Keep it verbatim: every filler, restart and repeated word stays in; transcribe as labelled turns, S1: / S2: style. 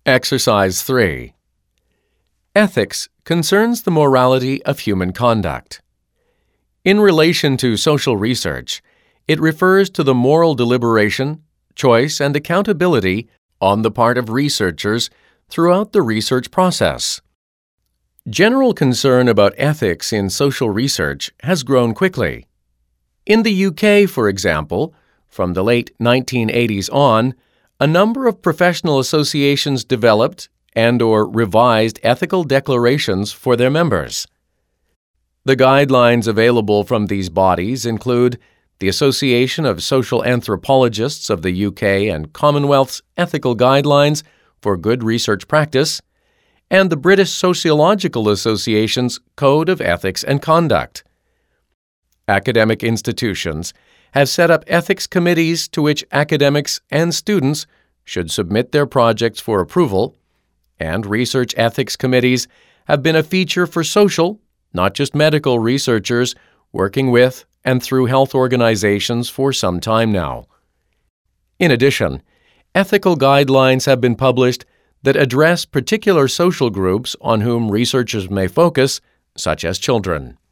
S1: Exercise three. Ethics concerns the morality of human conduct. In relation to social research, it refers to the moral deliberation, choice, and accountability on the part of researchers throughout the research process. General concern about ethics in social research has grown quickly. In the U K, for example, from the late nineteen eighties on, a number of professional associations developed and/or revised ethical declarations for their members. The guidelines available from these bodies include the Association of Social Anthropologists of the U K and Commonwealth's Ethical Guidelines for Good Research Practice, and the British Sociological Association's Code of Ethics and Conduct. Academic institutions have set up ethics committees to which academics and students should submit their projects for approval, and research ethics committees have been a feature for social, not just medical researchers working with and through health organizations for some time now. In addition, ethical guidelines have been published that address particular social groups on whom researchers may focus, such as children.